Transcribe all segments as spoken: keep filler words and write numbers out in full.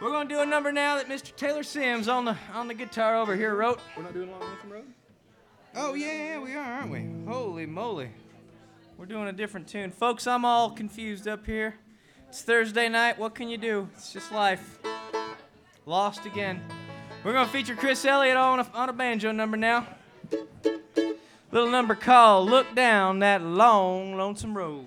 We're gonna do a number now that Mister Taylor Sims on the on the guitar over here wrote. We're not doing Long Lonesome Road? Oh yeah, yeah, we are, aren't we? Holy moly. We're doing a different tune. Folks, I'm all confused up here. It's Thursday night, what can you do? It's just life. Lost again. We're gonna feature Chris Elliott on a, on a banjo number now. Little number called Look Down That Long Lonesome Road.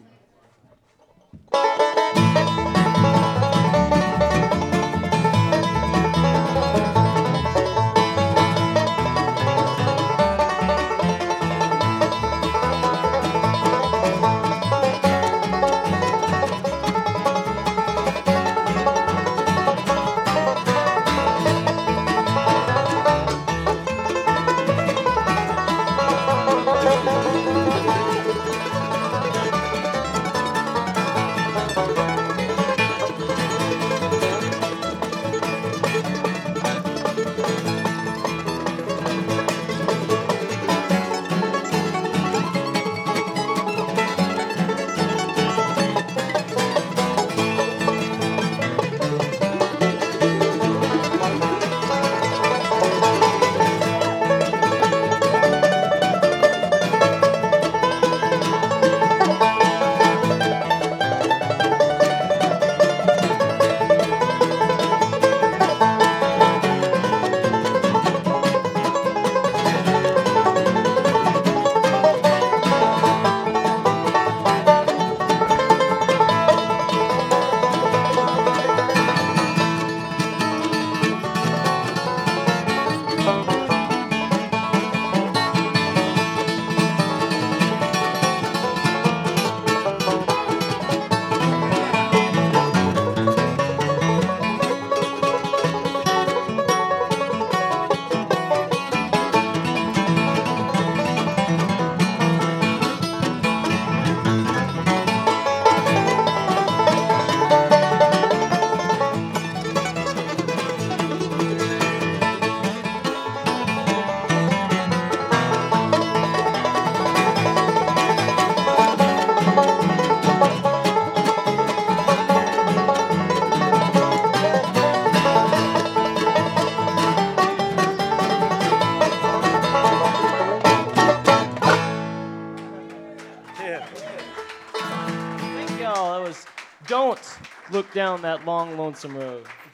Thank y'all. That was Don't Look Down That Long Lonesome Road.